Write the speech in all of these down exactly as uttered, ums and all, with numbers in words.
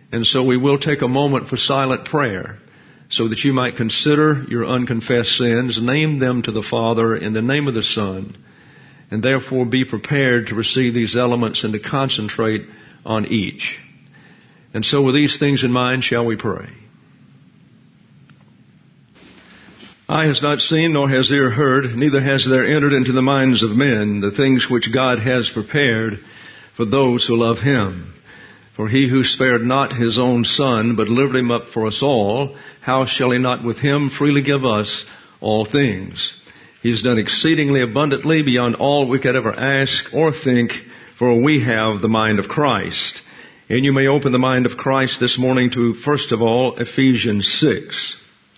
And so we will take a moment for silent prayer so that you might consider your unconfessed sins, name them to the Father in the name of the Son, and therefore be prepared to receive these elements and to concentrate on each. And so with these things in mind, shall we pray? Eye has not seen, nor has ear heard, neither has there entered into the minds of men the things which God has prepared for those who love Him. For He who spared not His own Son, but delivered Him up for us all, how shall He not with Him freely give us all things? He's done exceedingly abundantly beyond all we could ever ask or think, for we have the mind of Christ. And you may open the mind of Christ this morning to, first of all, Ephesians six.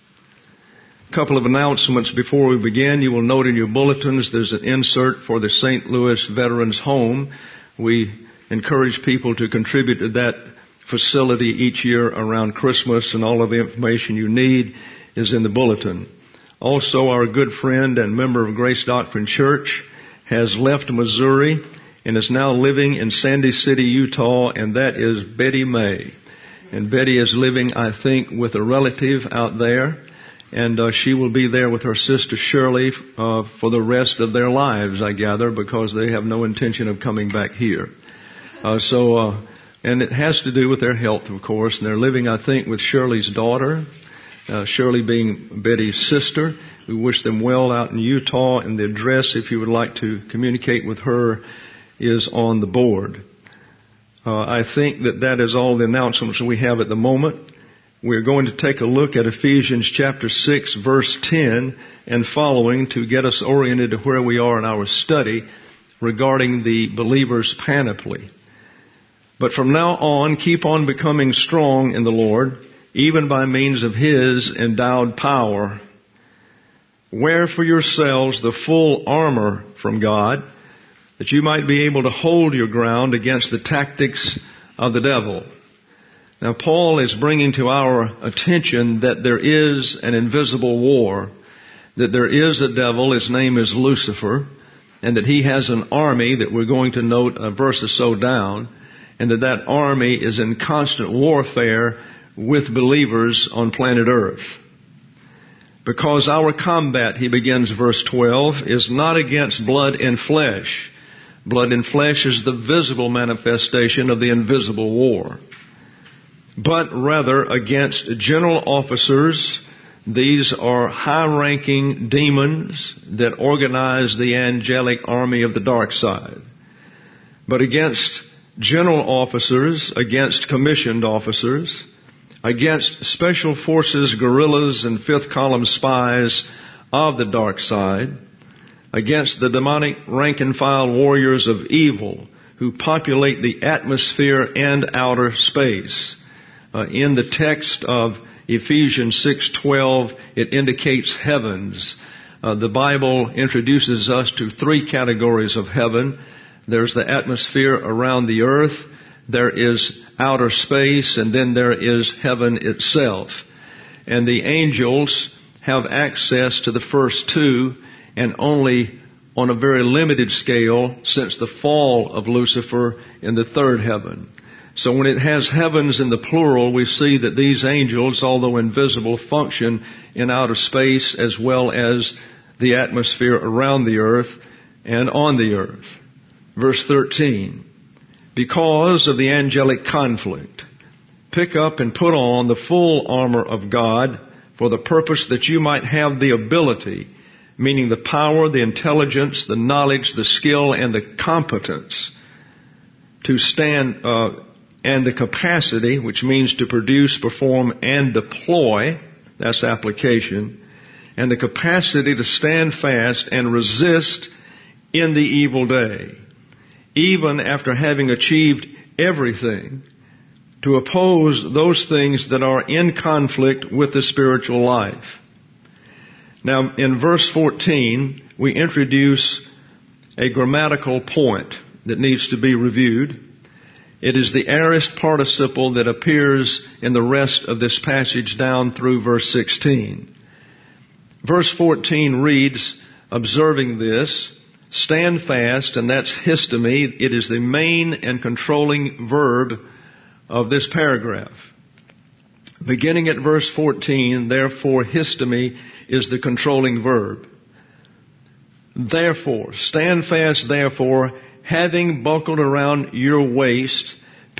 A couple of announcements before we begin. You will note in your bulletins there's an insert for the Saint Louis Veterans Home. We encourage people to contribute to that facility each year around Christmas, and all of the information you need is in the bulletin. Also, our good friend and member of Grace Doctrine Church has left Missouri and is now living in Sandy City, Utah, and that is Betty May. And Betty is living, I think, with a relative out there. And uh, she will be there with her sister Shirley uh, for the rest of their lives, I gather, because they have no intention of coming back here. Uh, so, uh, and it has to do with their health, of course. And they're living, I think, with Shirley's daughter, uh, Shirley being Betty's sister. We wish them well out in Utah. And the address, if you would like to communicate with her, is on the board. Uh, I think that that is all the announcements we have at the moment. We're going to take a look at Ephesians chapter six, verse ten and following to get us oriented to where we are in our study regarding the believer's panoply. But from now on, keep on becoming strong in the Lord, even by means of His endowed power. Wear for yourselves the full armor from God, that you might be able to hold your ground against the tactics of the devil. Now, Paul is bringing to our attention that there is an invisible war, that there is a devil, his name is Lucifer, and that he has an army that we're going to note a verse or so down, and that that army is in constant warfare with believers on planet Earth. Because our combat, he begins verse twelve, is not against blood and flesh. Blood and flesh is the visible manifestation of the invisible war. But rather against general officers. These are high-ranking demons that organize the angelic army of the dark side. But against general officers, against commissioned officers, against special forces, guerrillas, and fifth column spies of the dark side, against the demonic rank-and-file warriors of evil who populate the atmosphere and outer space. Uh, in the text of Ephesians six twelve, it indicates heavens. Uh, the Bible introduces us to three categories of heaven. There's the atmosphere around the earth, there is outer space, and then there is heaven itself. And the angels have access to the first two, and only on a very limited scale since the fall of Lucifer in the third heaven. So when it has heavens in the plural, we see that these angels, although invisible, function in outer space as well as the atmosphere around the earth and on the earth. Verse thirteen, because of the angelic conflict, pick up and put on the full armor of God for the purpose that you might have the ability, meaning the power, the intelligence, the knowledge, the skill, and the competence to stand uh, and the capacity, which means to produce, perform, and deploy, that's application, and the capacity to stand fast and resist in the evil day, even after having achieved everything, to oppose those things that are in conflict with the spiritual life. Now, in verse fourteen, we introduce a grammatical point that needs to be reviewed. It is the aorist participle that appears in the rest of this passage down through verse sixteen. Verse fourteen reads, observing this, stand fast, and that's histemi. It is the main and controlling verb of this paragraph. Beginning at verse fourteen, therefore, histemi is the controlling verb. Therefore, stand fast, therefore, having buckled around your waist.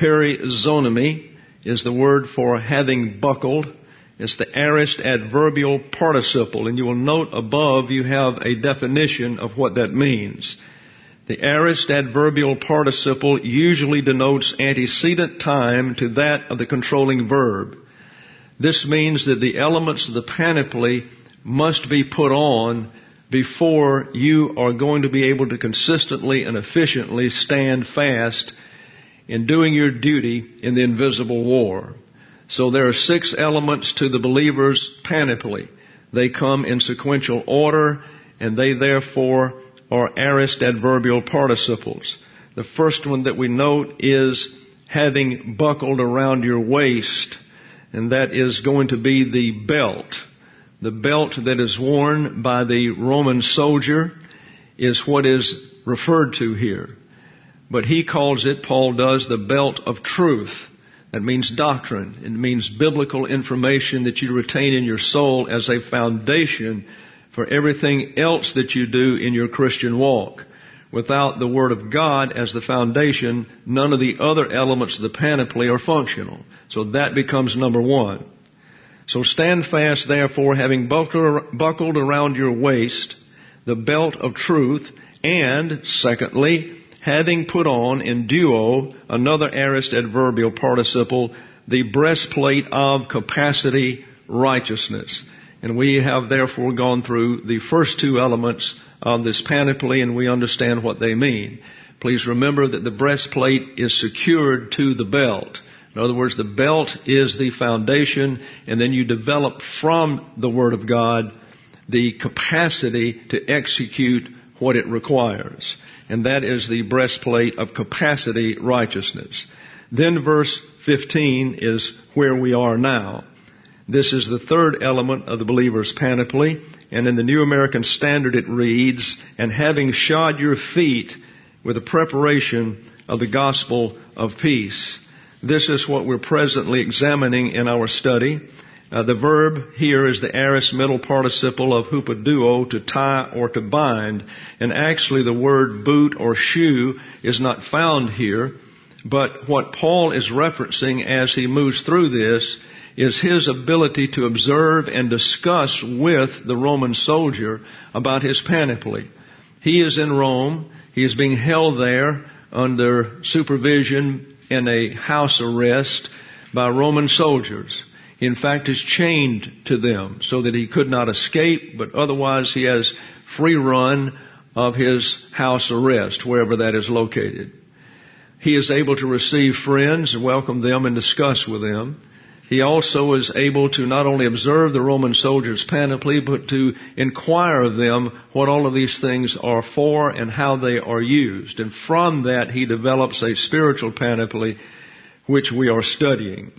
Perizonemi is the word for having buckled. It's the aorist adverbial participle, and you will note above you have a definition of what that means. The aorist adverbial participle usually denotes antecedent time to that of the controlling verb. This means that the elements of the panoply must be put on before you are going to be able to consistently and efficiently stand fast in doing your duty in the invisible war. So there are six elements to the believer's panoply. They come in sequential order, and they therefore are aorist adverbial participles. The first one that we note is having buckled around your waist, and that is going to be the belt. The belt that is worn by the Roman soldier is what is referred to here. But he calls it, Paul does, the belt of truth. That means doctrine. It means biblical information that you retain in your soul as a foundation for everything else that you do in your Christian walk. Without the Word of God as the foundation, none of the other elements of the panoply are functional. So that becomes number one. So stand fast, therefore, having buckled around your waist the belt of truth, and, secondly, having put on in duo, another aorist adverbial participle, the breastplate of capacity righteousness. And we have therefore gone through the first two elements of this panoply, and we understand what they mean. Please remember that the breastplate is secured to the belt. In other words, the belt is the foundation, and then you develop from the Word of God the capacity to execute what it requires. And that is the breastplate of capacity righteousness. Then verse fifteen is where we are now. This is the third element of the believer's panoply, and in the New American Standard it reads, and having shod your feet with the preparation of the gospel of peace. This is what we're presently examining in our study. Uh, the verb here is the aorist middle participle of hupaduo, to tie or to bind. And actually the word boot or shoe is not found here. But what Paul is referencing as he moves through this is his ability to observe and discuss with the Roman soldier about his panoply. He is in Rome. He is being held there under supervision in a house arrest by Roman soldiers. He in fact is chained to them so that he could not escape, but otherwise he has free run of his house arrest, wherever that is located. He is able to receive friends and welcome them and discuss with them. He also is able to not only observe the Roman soldiers' panoply, but to inquire of them what all of these things are for and how they are used. And from that he develops a spiritual panoply which we are studying.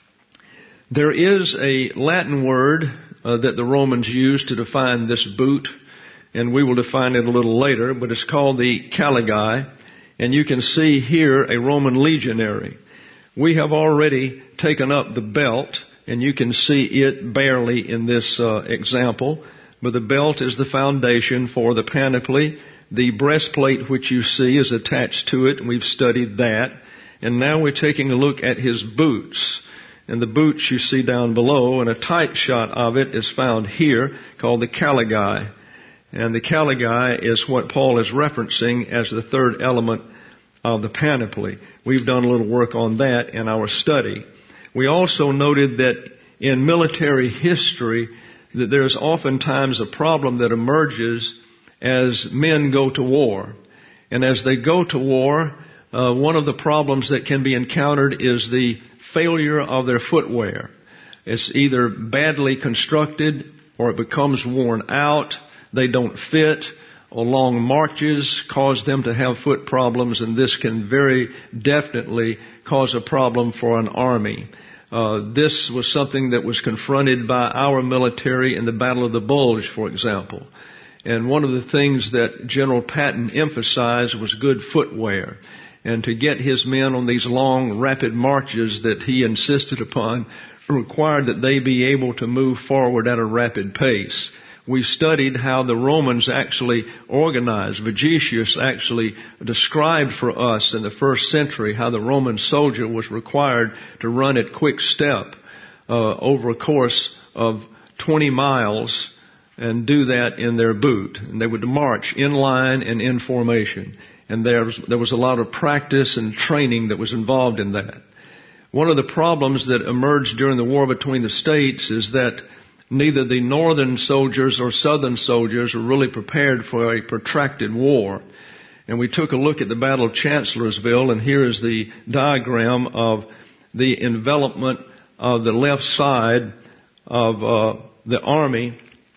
There is a Latin word uh, that the Romans used to define this boot, and we will define it a little later, but it's called the caligae, and you can see here a Roman legionary. We have already taken up the belt, and you can see it barely in this uh, example, but the belt is the foundation for the panoply. The breastplate which you see is attached to it, and we've studied that. And now we're taking a look at his boots. And the boots you see down below, and a tight shot of it is found here, called the caligae. And the caligae is what Paul is referencing as the third element of the panoply. We've done a little work on that in our study. We also noted that in military history that there's oftentimes a problem that emerges as men go to war. And as they go to war, uh, one of the problems that can be encountered is the failure of their footwear. It's either badly constructed or it becomes worn out. They don't fit, or long marches cause them to have foot problems, and this can very definitely cause a problem for an army. Uh, this was something that was confronted by our military in the Battle of the Bulge, for example. And one of the things that General Patton emphasized was good footwear. And to get his men on these long, rapid marches that he insisted upon required that they be able to move forward at a rapid pace. We studied how the Romans actually organized. Vegetius actually described for us in the first century how the Roman soldier was required to run at quick step uh, over a course of twenty miles and do that in their boot. And they would march in line and in formation. And there was, there was a lot of practice and training that was involved in that. One of the problems that emerged during the war between the states is that neither the northern soldiers or southern soldiers were really prepared for a protracted war. And we took a look at the Battle of Chancellorsville, and here is the diagram of the envelopment of the left side of uh, the army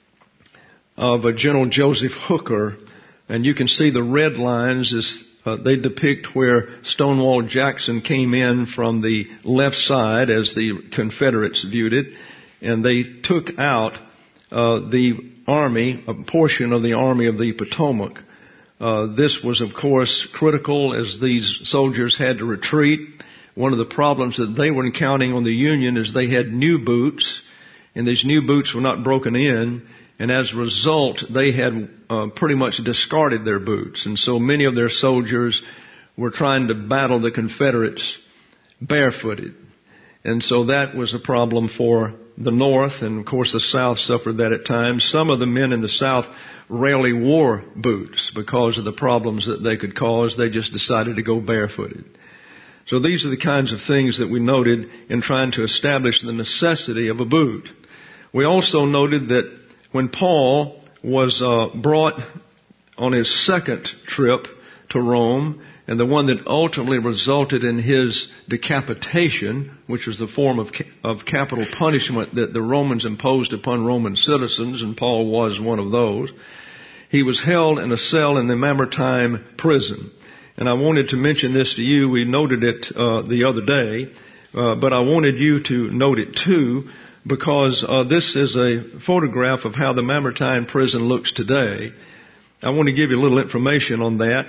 of uh, General Joseph Hooker. And you can see the red lines as uh, they depict where Stonewall Jackson came in from the left side as the Confederates viewed it. And they took out uh, the army, a portion of the Army of the Potomac. Uh, this was, of course, critical as these soldiers had to retreat. One of the problems that they were encountering on the Union is they had new boots, and these new boots were not broken in. And as a result, they had uh, pretty much discarded their boots. And so many of their soldiers were trying to battle the Confederates barefooted. And so that was a problem for the North, and of course the South suffered that at times. Some of the men in the South rarely wore boots because of the problems that they could cause. They just decided to go barefooted. So these are the kinds of things that we noted in trying to establish the necessity of a boot. We also noted that when Paul was uh, brought on his second trip to Rome, and the one that ultimately resulted in his decapitation, which was the form of ca- of capital punishment that the Romans imposed upon Roman citizens, and Paul was one of those, he was held in a cell in the Mamertine prison. And I wanted to mention this to you. We noted it uh, the other day, uh, but I wanted you to note it too, because uh, this is a photograph of how the Mamertine prison looks today. I want to give you a little information on that.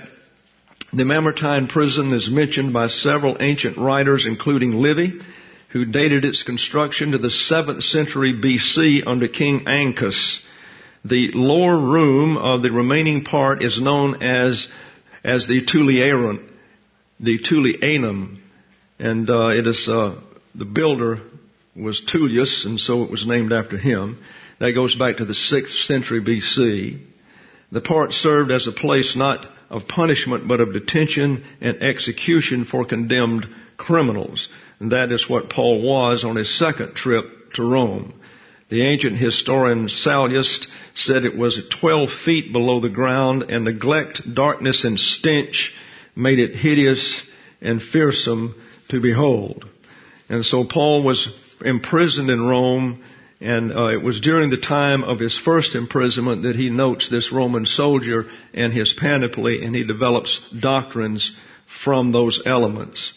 The Mamertine prison is mentioned by several ancient writers, including Livy, who dated its construction to the seventh century B C under King Ancus. The lower room of the remaining part is known as as the Tullianum, the Tullianum, and uh, it is uh, the builder was Tullius, and so it was named after him. That goes back to the sixth century B C. The part served as a place not of punishment, but of detention and execution for condemned criminals. And that is what Paul was on his second trip to Rome. The ancient historian Sallust said it was twelve feet below the ground, and neglect, darkness, and stench made it hideous and fearsome to behold. And so Paul was imprisoned in Rome, and uh, it was during the time of his first imprisonment that he notes this Roman soldier and his panoply, and he develops doctrines from those elements.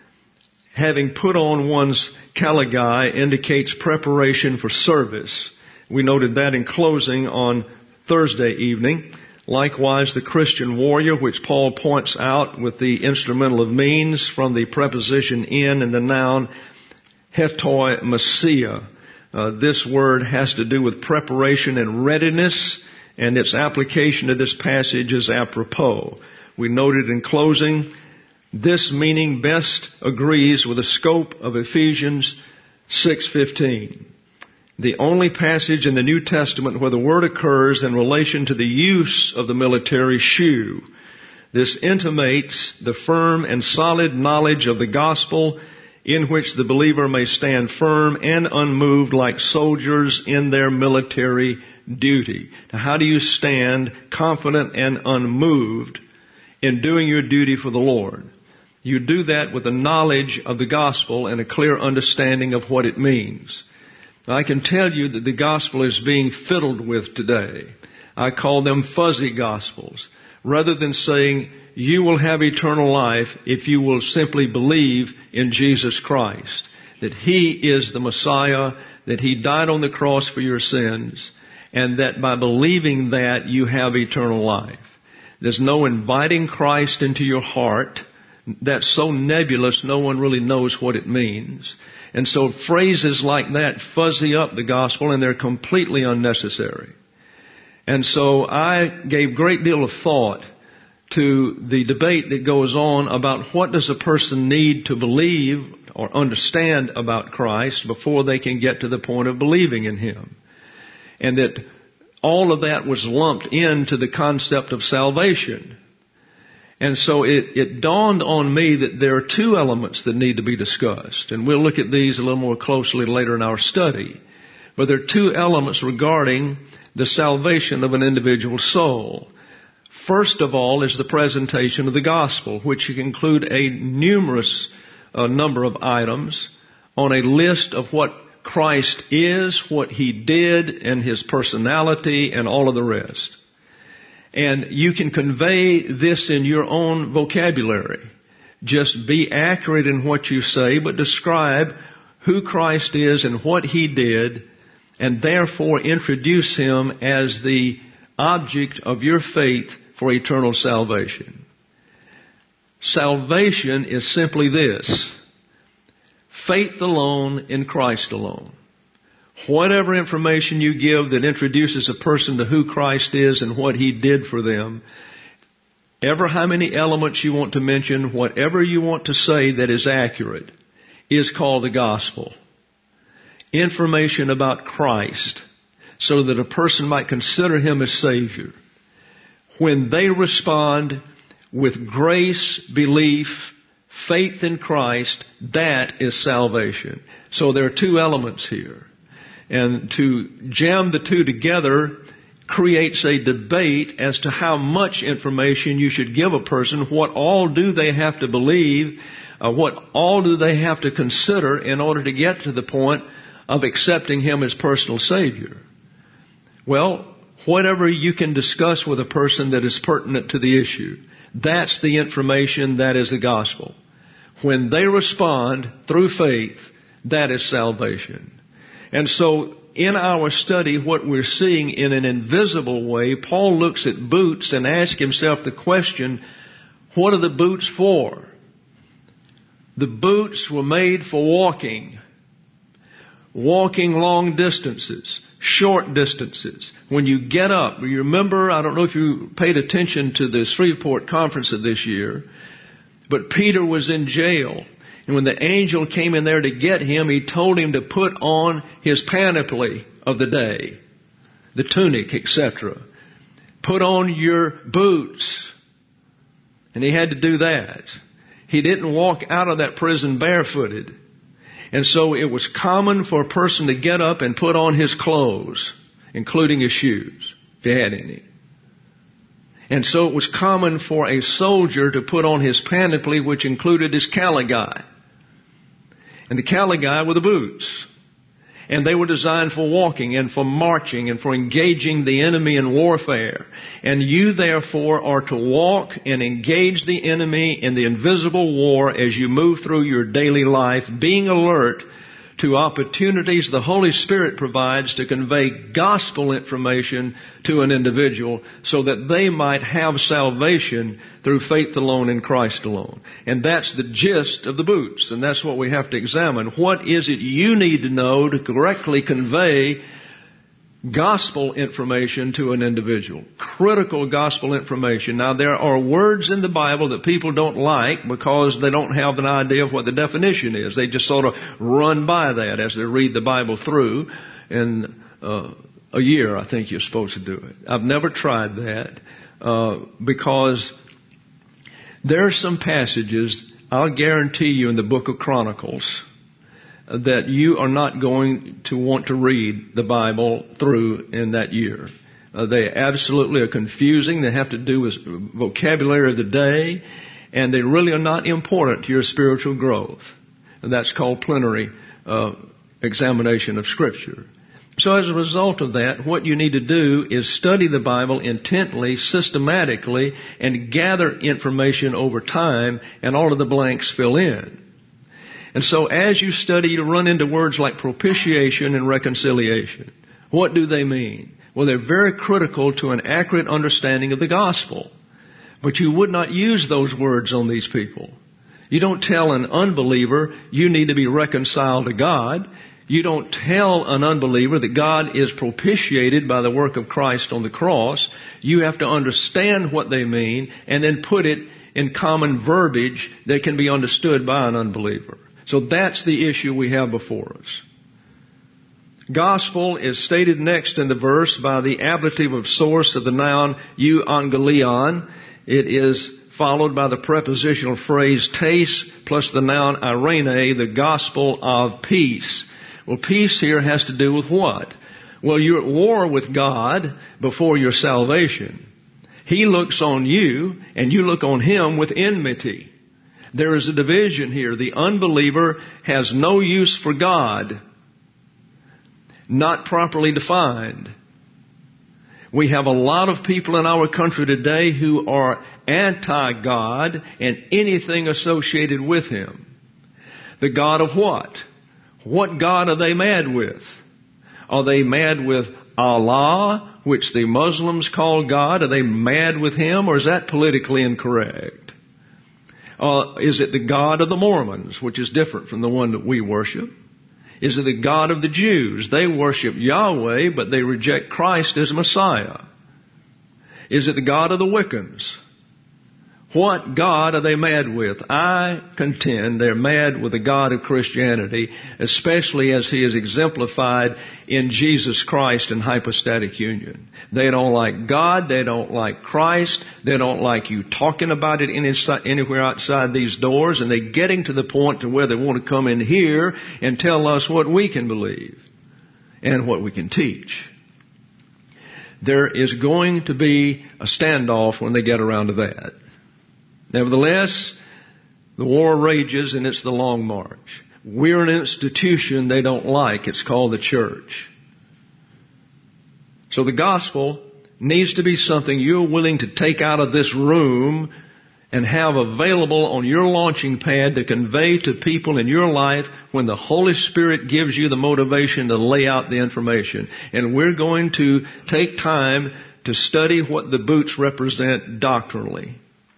Having put on one's caligae indicates preparation for service. We noted that in closing on Thursday evening. Likewise, the Christian warrior, which Paul points out with the instrumental of means from the preposition in and the noun hetoi Messiah. Uh, this word has to do with preparation and readiness, and its application to this passage is apropos. We noted in closing, this meaning best agrees with the scope of Ephesians six fifteen. The only passage in the New Testament where the word occurs in relation to the use of the military shoe. This intimates the firm and solid knowledge of the gospel in which the believer may stand firm and unmoved like soldiers in their military duty. Now, how do you stand confident and unmoved in doing your duty for the Lord? You do that with a knowledge of the gospel and a clear understanding of what it means. Now, I can tell you that the gospel is being fiddled with today. I call them fuzzy gospels. Rather than saying, you will have eternal life if you will simply believe in Jesus Christ, that He is the Messiah, that He died on the cross for your sins, and that by believing that you have eternal life. There's no inviting Christ into your heart, that's so nebulous no one really knows what it means. And so phrases like that fuzzy up the gospel, and they're completely unnecessary. And so I gave a great deal of thought to the debate that goes on about what does a person need to believe or understand about Christ before they can get to the point of believing in Him. And that all of that was lumped into the concept of salvation. And so it, it dawned on me that there are two elements that need to be discussed. And we'll look at these a little more closely later in our study. But there are two elements regarding the salvation of an individual soul. First of all is the presentation of the gospel, which can include a numerous uh, number of items on a list of what Christ is, what He did, and His personality, and all of the rest. And you can convey this in your own vocabulary. Just be accurate in what you say, but describe who Christ is and what He did, and therefore introduce Him as the object of your faith for eternal salvation. Salvation is simply this: faith alone in Christ alone. Whatever information you give that introduces a person to who Christ is and what He did for them, ever how many elements you want to mention, whatever you want to say that is accurate, is called the gospel. Information about Christ, so that a person might consider Him as Savior. When they respond with grace, belief, faith in Christ, that is salvation. So there are two elements here. And to jam the two together creates a debate as to how much information you should give a person. What all do they have to believe? Uh, what all do they have to consider in order to get to the point of accepting Him as personal Savior? Well, whatever you can discuss with a person that is pertinent to the issue, that's the information, that is the gospel. When they respond through faith, that is salvation. And so in our study, what we're seeing in an invisible way, Paul looks at boots and asks himself the question, what are the boots for? The boots were made for walking. Walking long distances, short distances. When you get up, you remember, I don't know if you paid attention to the Shreveport conference of this year, but Peter was in jail. And when the angel came in there to get him, he told him to put on his panoply of the day, the tunic, et cetera. Put on your boots. And he had to do that. He didn't walk out of that prison barefooted. And so it was common for a person to get up and put on his clothes, including his shoes, if he had any. And so it was common for a soldier to put on his panoply, which included his caligae. And the caligae were the boots. And they were designed for walking and for marching and for engaging the enemy in warfare. And you, therefore, are to walk and engage the enemy in the invisible war as you move through your daily life, being alert to opportunities the Holy Spirit provides to convey gospel information to an individual so that they might have salvation through faith alone in Christ alone. And that's the gist of the boots, and that's what we have to examine. What is it you need to know to correctly convey gospel information to an individual? Critical gospel information. Now, there are words in the Bible that people don't like because they don't have an idea of what the definition is. They just sort of run by that as they read the Bible through. In uh, a year, I think you're supposed to do it. I've never tried that uh, because there are some passages, I'll guarantee you, in the book of Chronicles that you are not going to want to read the Bible through in that year. Uh, they absolutely are confusing. They have to do with vocabulary of the day, and they really are not important to your spiritual growth. And that's called plenary uh, examination of Scripture. So as a result of that, what you need to do is study the Bible intently, systematically, and gather information over time, and all of the blanks fill in. And so as you study, you run into words like propitiation and reconciliation. What do they mean? Well, they're very critical to an accurate understanding of the gospel. But you would not use those words on these people. You don't tell an unbeliever you need to be reconciled to God. You don't tell an unbeliever that God is propitiated by the work of Christ on the cross. You have to understand what they mean and then put it in common verbiage that can be understood by an unbeliever. So that's the issue we have before us. Gospel is stated next in the verse by the ablative of source of the noun euangelion. It is followed by the prepositional phrase tes plus the noun irene, the gospel of peace. Well, peace here has to do with what? Well, you're at war with God before your salvation. He looks on you and you look on Him with enmity. There is a division here. The unbeliever has no use for God, not properly defined. We have a lot of people in our country today who are anti-God and anything associated with Him. The God of what? What God are they mad with? Are they mad with Allah, which the Muslims call God? Are they mad with Him, or is that politically incorrect? Uh, is it the God of the Mormons, which is different from the one that we worship? Is it the God of the Jews? They worship Yahweh, but they reject Christ as Messiah. Is it the God of the Wiccans? What God are they mad with? I contend they're mad with the God of Christianity, especially as He is exemplified in Jesus Christ in hypostatic union. They don't like God. They don't like Christ. They don't like you talking about it anywhere outside these doors. And they're getting to the point to where they want to come in here and tell us what we can believe and what we can teach. There is going to be a standoff when they get around to that. Nevertheless, the war rages and it's the long march. We're an institution they don't like. It's called the church. So the gospel needs to be something you're willing to take out of this room and have available on your launching pad to convey to people in your life when the Holy Spirit gives you the motivation to lay out the information. And we're going to take time to study what the boots represent doctrinally.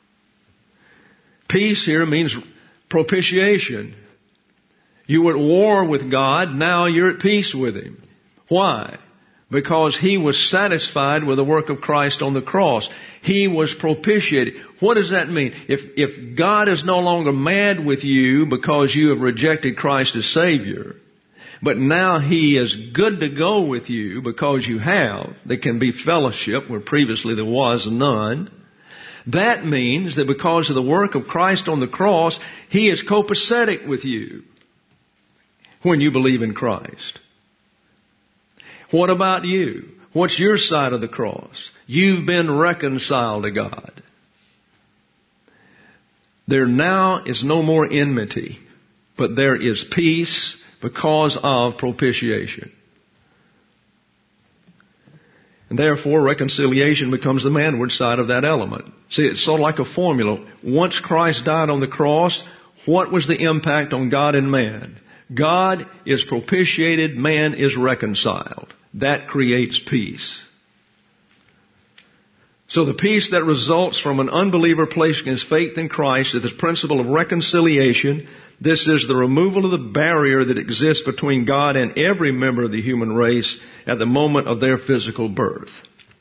Peace here means propitiation. You were at war with God, now you're at peace with Him. Why? Because He was satisfied with the work of Christ on the cross. He was propitiated. What does that mean? If, if God is no longer mad with you because you have rejected Christ as Savior, but now He is good to go with you because you have, there can be fellowship where previously there was none. That means that because of the work of Christ on the cross, He is copacetic with you when you believe in Christ. What about you? What's your side of the cross? You've been reconciled to God. There now is no more enmity, but there is peace because of propitiation. And therefore, reconciliation becomes the manward side of that element. See, it's sort of like a formula. Once Christ died on the cross, what was the impact on God and man? God is propitiated, man is reconciled. That creates peace. So the peace that results from an unbeliever placing his faith in Christ is the principle of reconciliation. This is the removal of the barrier that exists between God and every member of the human race at the moment of their physical birth.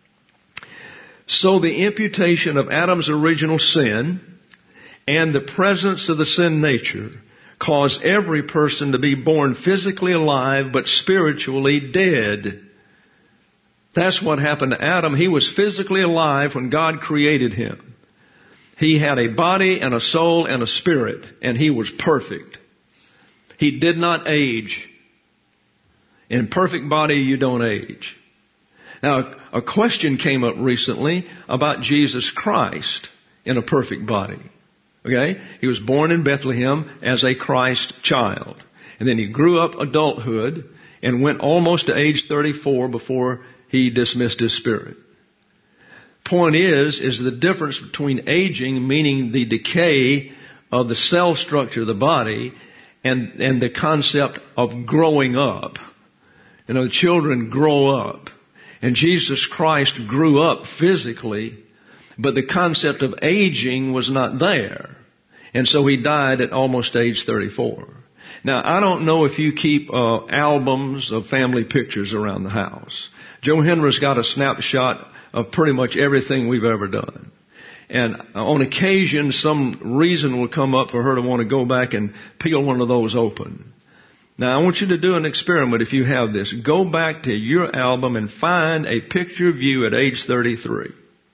So the imputation of Adam's original sin and the presence of the sin nature cause every person to be born physically alive but spiritually dead. That's what happened to Adam. He was physically alive when God created him. He had a body and a soul and a spirit, and he was perfect. He did not age. In perfect body, you don't age. Now, a question came up recently about Jesus Christ in a perfect body. Okay? He was born in Bethlehem as a Christ child. And then he grew up adulthood and went almost to age thirty-four before he dismissed his spirit. Point is, is the difference between aging, meaning the decay of the cell structure of the body, and, and the concept of growing up. You know, children grow up. And Jesus Christ grew up physically, but the concept of aging was not there. And so he died at almost age thirty-four. Now, I don't know if you keep uh, albums of family pictures around the house. Joe Henry's got a snapshot of pretty much everything we've ever done. And on occasion, some reason will come up for her to want to go back and peel one of those open. Now, I want you to do an experiment if you have this. Go back to your album and find a picture of you at age thirty-three.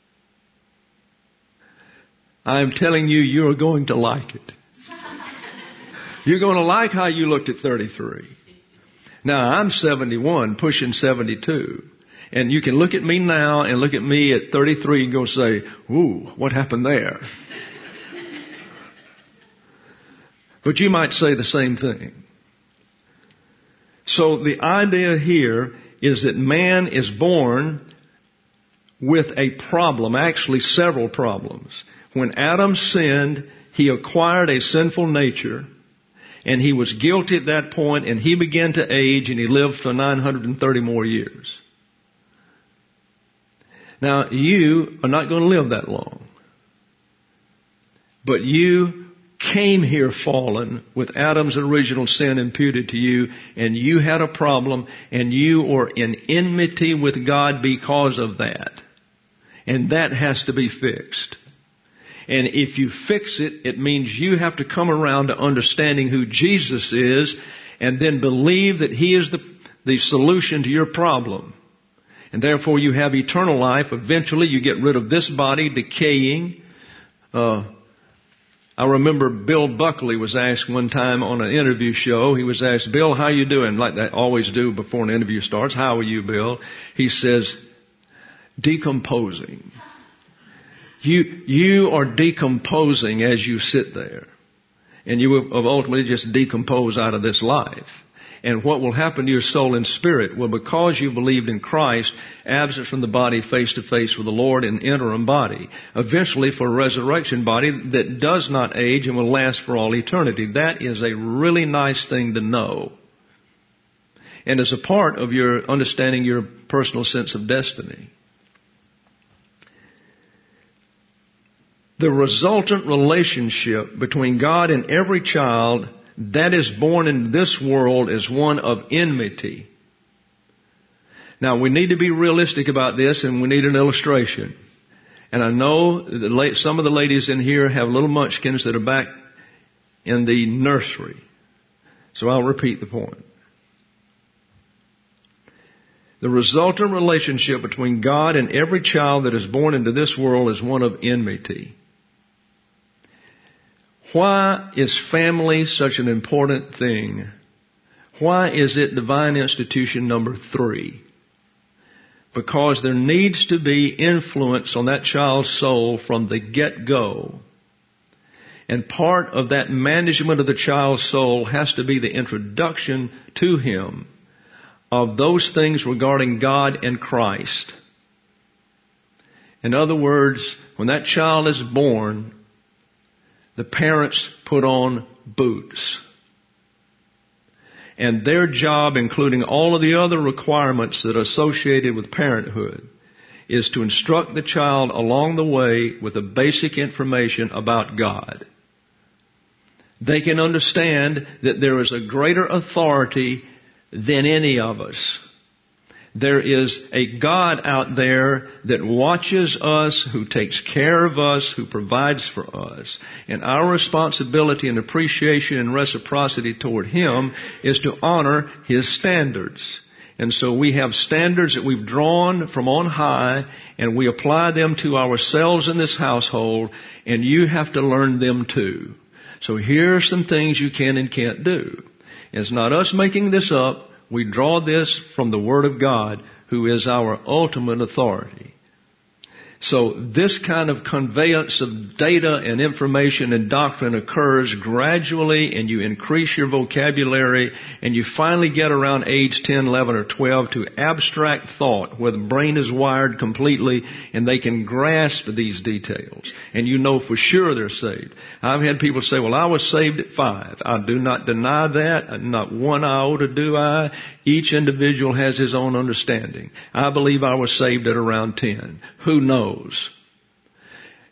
I'm telling you, you're going to like it. You're going to like how you looked at thirty-three. Now, I'm seventy-one, pushing seventy-two. And you can look at me now and look at me at thirty-three and go say, ooh, what happened there? But you might say the same thing. So the idea here is that man is born with a problem, actually several problems. When Adam sinned, he acquired a sinful nature, and he was guilty at that point, and he began to age, and he lived for nine hundred thirty more years. Now, you are not going to live that long. But you came here fallen with Adam's original sin imputed to you, and you had a problem, and you were in enmity with God because of that. And that has to be fixed. And if you fix it, it means you have to come around to understanding who Jesus is, and then believe that He is the, the solution to your problem. And therefore you have eternal life. Eventually you get rid of this body decaying. Uh, I remember Bill Buckley was asked one time on an interview show. He was asked, Bill, how you doing? Like they always do before an interview starts. How are you, Bill? He says, decomposing. You, you are decomposing as you sit there. And you will ultimately just decompose out of this life. And what will happen to your soul and spirit? Well, because you believed in Christ, absent from the body, face to face with the Lord, an interim body. Eventually for a resurrection body that does not age and will last for all eternity. That is a really nice thing to know. And as a part of your understanding your personal sense of destiny. The resultant relationship between God and every child that is born in this world is one of enmity. Now, we need to be realistic about this, and we need an illustration. And I know that some of the ladies in here have little munchkins that are back in the nursery. So I'll repeat the point. The resultant relationship between God and every child that is born into this world is one of enmity. Why is family such an important thing? Why is it divine institution number three? Because there needs to be influence on that child's soul from the get-go. And part of that management of the child's soul has to be the introduction to him of those things regarding God and Christ. In other words, when that child is born, the parents put on boots. And their job, including all of the other requirements that are associated with parenthood, is to instruct the child along the way with the basic information about God. They can understand that there is a greater authority than any of us. There is a God out there that watches us, who takes care of us, who provides for us. And our responsibility and appreciation and reciprocity toward Him is to honor His standards. And so we have standards that we've drawn from on high, and we apply them to ourselves in this household, and you have to learn them too. So here are some things you can and can't do. It's not us making this up. We draw this from the Word of God, who is our ultimate authority. So this kind of conveyance of data and information and doctrine occurs gradually, and you increase your vocabulary, and you finally get around age ten, eleven, or twelve to abstract thought, where the brain is wired completely and they can grasp these details. And you know for sure they're saved. I've had people say, well, I was saved at five. I do not deny that. Not one iota do I. Each individual has his own understanding. I believe I was saved at around ten. Who knows?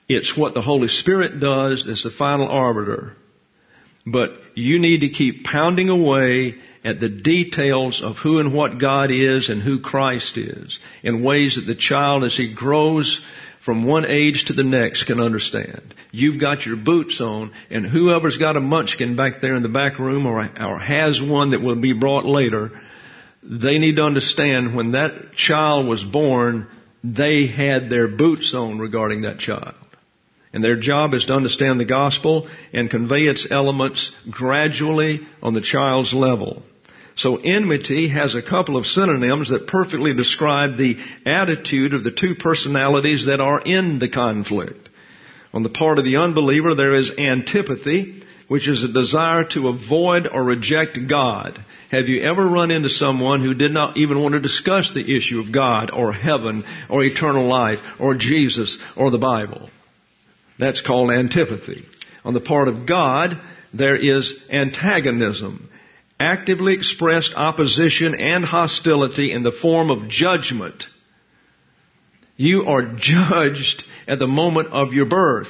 It's what the Holy Spirit does as the final arbiter. But you need to keep pounding away at the details of who and what God is and who Christ is in ways that the child, as he grows from one age to the next, can understand. You've got your boots on, and whoever's got a munchkin back there in the back room or, or has one that will be brought later, they need to understand when that child was born, they had their boots on regarding that child. And their job is to understand the gospel and convey its elements gradually on the child's level. So enmity has a couple of synonyms that perfectly describe the attitude of the two personalities that are in the conflict. On the part of the unbeliever, there is antipathy, which is a desire to avoid or reject God. Have you ever run into someone who did not even want to discuss the issue of God or heaven or eternal life or Jesus or the Bible? That's called antipathy. On the part of God, there is antagonism, actively expressed opposition and hostility in the form of judgment. You are judged at the moment of your birth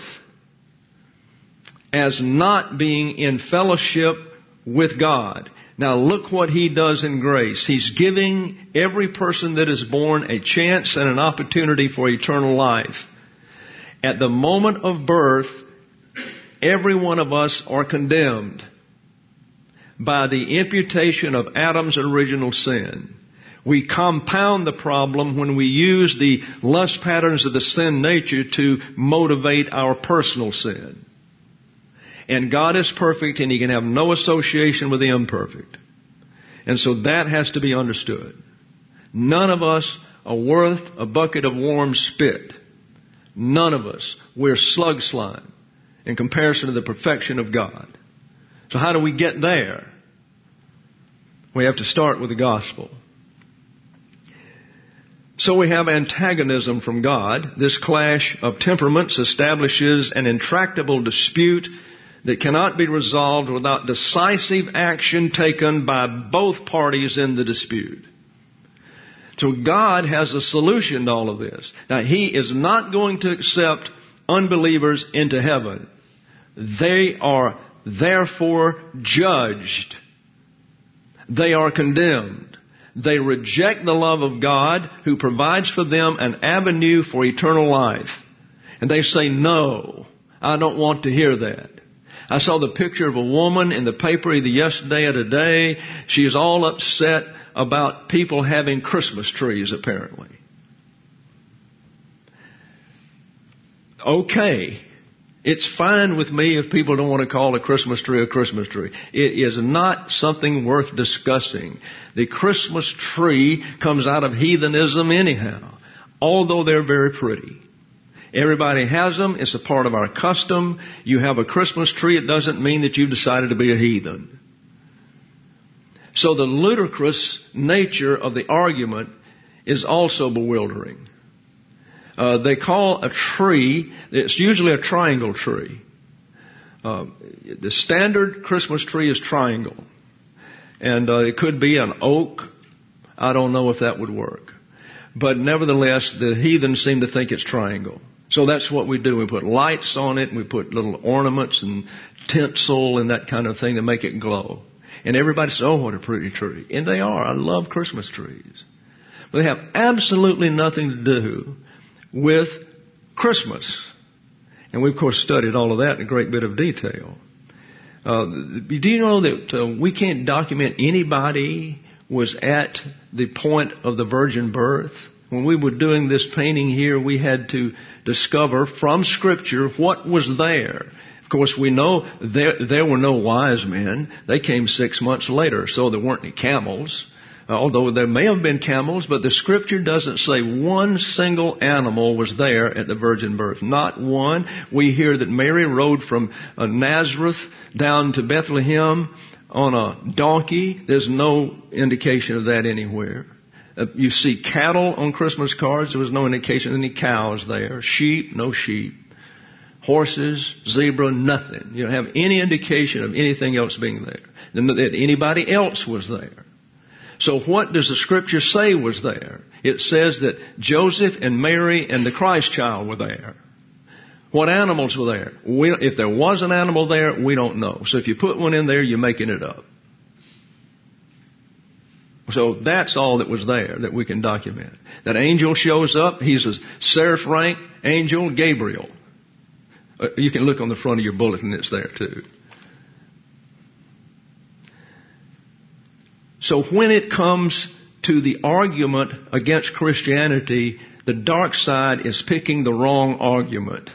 as not being in fellowship with God. Now look what He does in grace. He's giving every person that is born a chance and an opportunity for eternal life. At the moment of birth, every one of us are condemned by the imputation of Adam's original sin. We compound the problem when we use the lust patterns of the sin nature to motivate our personal sin. And God is perfect, and He can have no association with the imperfect. And so that has to be understood. None of us are worth a bucket of warm spit. None of us. We're slug slime in comparison to the perfection of God. So how do we get there? We have to start with the gospel. So we have antagonism from God. This clash of temperaments establishes an intractable dispute that cannot be resolved without decisive action taken by both parties in the dispute. So God has a solution to all of this. Now, He is not going to accept unbelievers into heaven. They are therefore judged. They are condemned. They reject the love of God who provides for them an avenue for eternal life. And they say, no, I don't want to hear that. I saw the picture of a woman in the paper either yesterday or today. She is all upset about people having Christmas trees, apparently. Okay. It's fine with me if people don't want to call a Christmas tree a Christmas tree. It is not something worth discussing. The Christmas tree comes out of heathenism anyhow, although they're very pretty. Everybody has them. It's a part of our custom. You have a Christmas tree. It doesn't mean that you've decided to be a heathen. So the ludicrous nature of the argument is also bewildering. Uh, they call a tree, it's usually a triangle tree. Uh, the standard Christmas tree is triangle. And uh, it could be an oak. I don't know if that would work. But nevertheless, the heathens seem to think it's triangle. So that's what we do. We put lights on it, and we put little ornaments and tinsel and that kind of thing to make it glow. And everybody says, oh, what a pretty tree. And they are. I love Christmas trees. But they have absolutely nothing to do with Christmas. And we, of course, studied all of that in a great bit of detail. Uh, do you know that uh, we can't document anybody was at the point of the virgin birth? When we were doing this painting here, we had to discover from Scripture what was there. Of course, we know there, there were no wise men. They came six months later, so there weren't any camels. Uh, although there may have been camels, but the Scripture doesn't say one single animal was there at the virgin birth. Not one. We hear that Mary rode from uh, Nazareth down to Bethlehem on a donkey. There's no indication of that anywhere. Uh, you see cattle on Christmas cards. There was no indication of any cows there. Sheep, no sheep. Horses, zebra, nothing. You don't have any indication of anything else being there. That anybody else was there. So what does the Scripture say was there? It says that Joseph and Mary and the Christ child were there. What animals were there? We, if there was an animal there, we don't know. So if you put one in there, you're making it up. So that's all that was there that we can document. That angel shows up. He's a seraph rank angel, Gabriel. Uh, you can look on the front of your bulletin. It's there too. So when it comes to the argument against Christianity, the dark side is picking the wrong argument.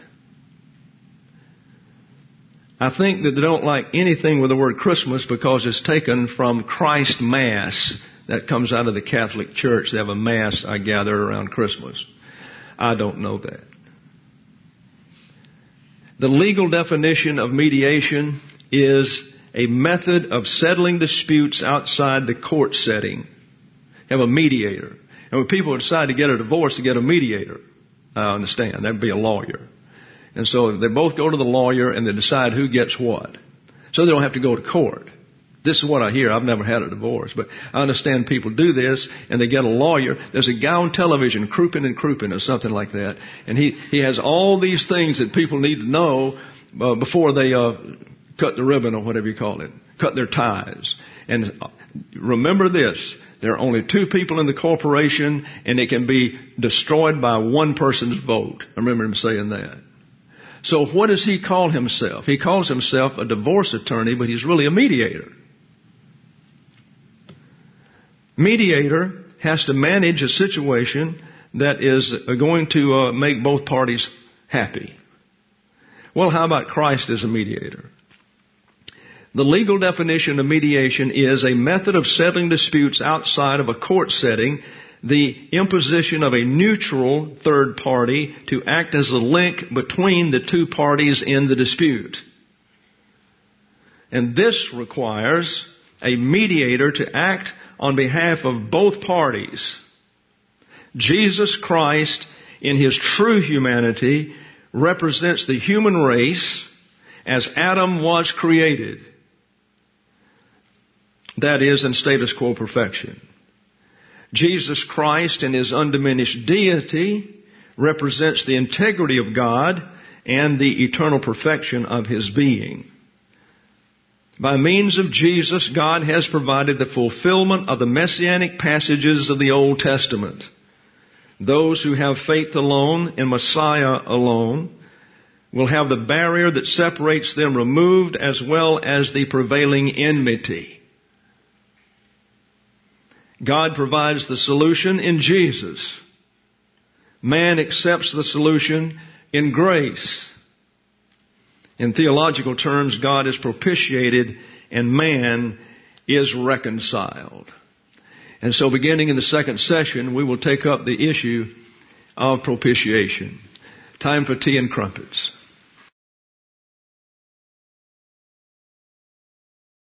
I think that they don't like anything with the word Christmas because it's taken from Christ Mass. That comes out of the Catholic Church. They have a Mass, I gather, around Christmas. I don't know that. The legal definition of mediation is a method of settling disputes outside the court setting. Have a mediator. And when people decide to get a divorce, to get a mediator. I understand. That'd be a lawyer. And so they both go to the lawyer and they decide who gets what. So they don't have to go to court. This is what I hear. I've never had a divorce, but I understand people do this and they get a lawyer. There's a guy on television, Crouppen and Crouppen or something like that. And he, he has all these things that people need to know uh, before they uh, cut the ribbon or whatever you call it, cut their ties. And remember this, there are only two people in the corporation and it can be destroyed by one person's vote. I remember him saying that. So what does he call himself? He calls himself a divorce attorney, but he's really a mediator. Mediator has to manage a situation that is going to uh, make both parties happy. Well, how about Christ as a mediator? The legal definition of mediation is a method of settling disputes outside of a court setting, the imposition of a neutral third party to act as a link between the two parties in the dispute. And this requires a mediator to act on behalf of both parties. Jesus Christ, in His true humanity, represents the human race as Adam was created. That is, in status quo perfection. Jesus Christ, in His undiminished deity, represents the integrity of God and the eternal perfection of His being. By means of Jesus, God has provided the fulfillment of the messianic passages of the Old Testament. Those who have faith alone in Messiah alone will have the barrier that separates them removed, as well as the prevailing enmity. God provides the solution in Jesus. Man accepts the solution in grace. In theological terms, God is propitiated and man is reconciled. And so beginning in the second session, we will take up the issue of propitiation. Time for tea and crumpets.